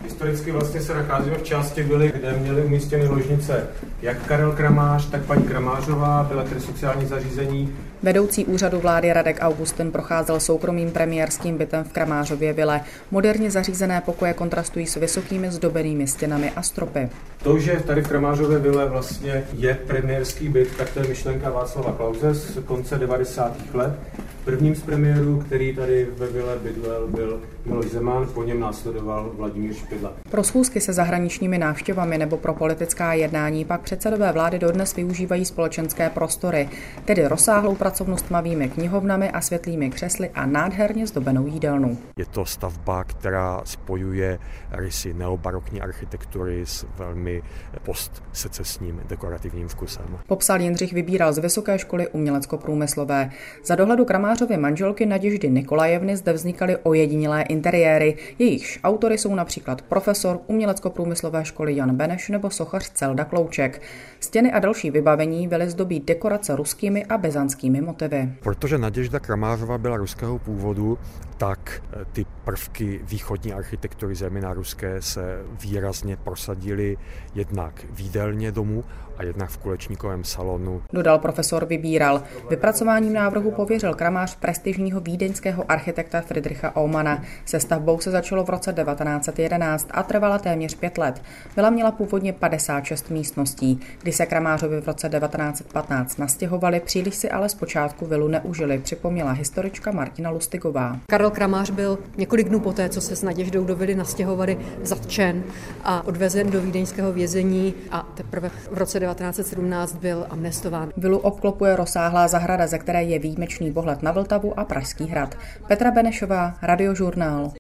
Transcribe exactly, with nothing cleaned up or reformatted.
Historicky vlastně se nacházíme v části vily, kde měly umístěny ložnice jak Karel Kramář, tak paní Kramářová, byla tedy sociální zařízení. Vedoucí úřadu vlády Radek Augustin procházel soukromým premiérským bytem v Kramářově vile. Moderně zařízené pokoje kontrastují s vysokými zdobenými stěnami a stropy. To, že tady v Kramářově vile vlastně je premiérský byt, tak to je myšlenka Václava Klause z konce devadesátých let. Prvním z premiérů, který tady ve vile bydlel, byl Miloš Zeman, po něm následoval Vladimír Špidla. Pro schůzky se zahraničními návštěvami nebo pro politická jednání pak předsedové vlády dodnes využívají společenské prostory, tedy rozsáhlou pracovnu s tmavými knihovnami a světlými křesly a nádherně zdobenou jídelnu. Je to stavba, která spojuje rysy neobarokní architektury s velmi postsecesním dekorativním vkusem. Popsal Jindřich Vybíral z Vysoké školy umělecko-průmyslové. Za dohledu Kramářovy manželky Naděždy Nikolajevny zde vznikaly ojedinělé interiéry. Jejichž autory jsou například profesor umělecko-průmyslové školy Jan Beneš nebo sochař Celda Klouček. Stěny a další vybavení byly zdobí dekorace ruskými a byzantskými motivy. Protože Naděžda Kramářová byla ruského původu, tak ty prvky východní architektury, zejména ruské, se výrazně prosadily jednak v jídelně domu a jednak v kulečníkovém salonu. Dodal profesor Vybíral. Vypracováním návrhu pověřil Kramář prestižního vídeňského architekta Friedricha Aumana. Se stavbou se začalo v roce devatenáct set jedenáct a trvala téměř pět let. Vila měla původně padesát šest místností. Když se Kramářovi v roce devatenáct set patnáct nastěhovali, příliš si ale zpočátku vilu neužili, připomněla historička Martina Lustigová. Karel Kramář byl několik dnů poté, co se s Naděždou do vily nastěhovali, zatčen a odvezen do vídeňského vězení a teprve v roce devatenáct set sedmnáct byl amnestován. Vilu obklopuje rozsáhlá zahrada, ze které je výjimečný pohled na Vltavu a Pražský hrad. Petra Benešová, Radiožurnál.